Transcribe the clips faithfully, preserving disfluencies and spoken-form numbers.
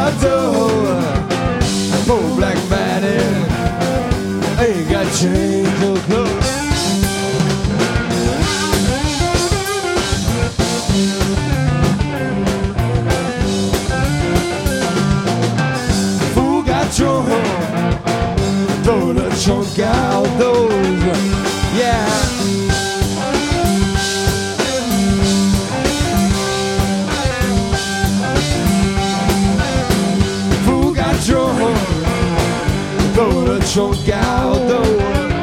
got dough. Poor black man ain't got change or clothes. Fool got drunk, throw the trunk out those, yeah. Fool got drunk, throw the trunk out those.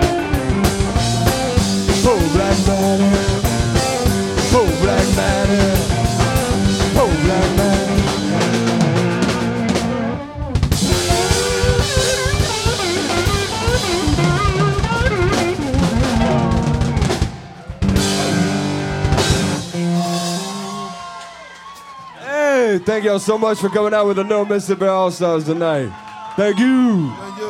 Poor black man, poor black man, poor black man. Hey, thank y'all so much for coming out with the No Mississippi All Stars tonight. Thank you. Thank you.